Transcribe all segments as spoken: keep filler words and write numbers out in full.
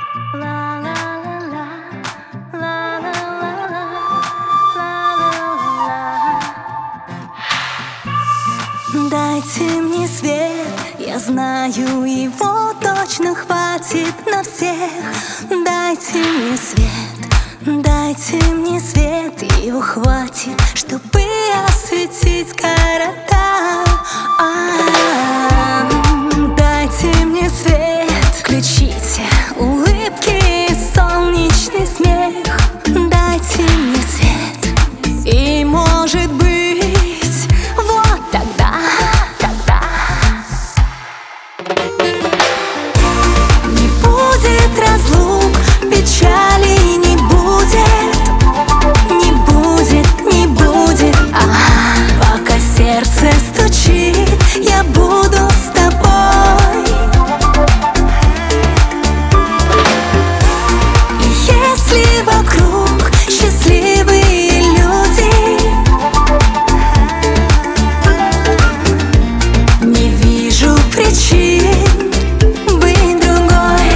Дайте мне свет, я знаю, его точно хватит на всех. Дайте мне свет, дайте мне свет, его хватит, чтобы осветить города. А-а-а. Дайте мне свет, включите улыбки и солнечный смех. Дайте мне свет, и может быть я буду с тобой. Если вокруг счастливые люди, не вижу причин быть другой.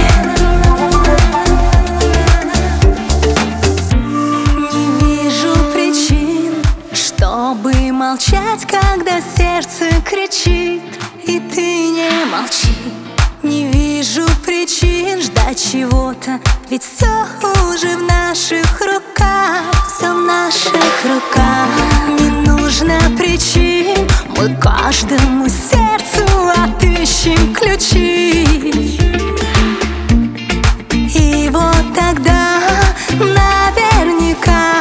Не вижу причин, чтобы молчать, когда сердце кричит. И ты не молчи. Не вижу причин ждать чего-то, ведь все уже в наших руках. Все в наших руках. Не нужно причин, мы каждому сердцу отыщем ключи. И вот тогда наверняка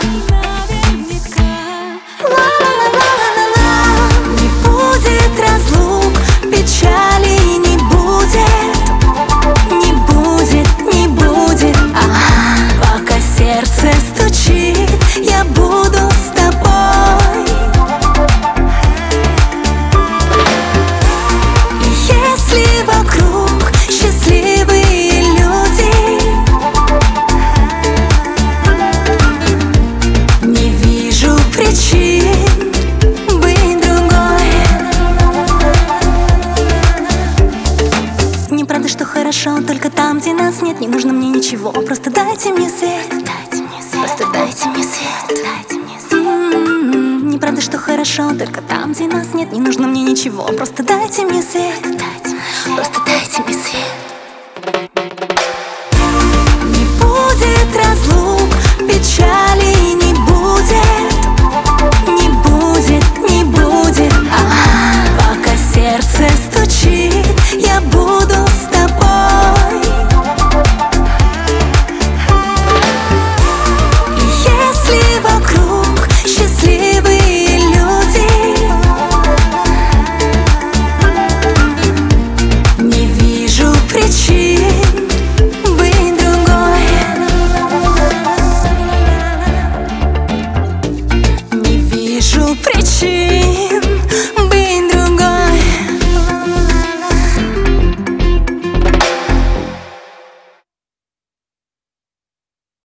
печали не будет, не будет, не будет. А пока сердце стучит, я буду с тобой. Если вокруг счастливые люди, не вижу причин быть другой. Неправда, что хорошо только там, где нас нет. Не нужно мне ничего, просто дайте мне свет. Дайте мне свет. Просто дайте мне свет. Дайте мне свет. М-м-м. Неправда, что хорошо только там, где нас нет. Не нужно мне ничего, просто дайте мне свет. Дайте мне свет. Просто дайте мне свет.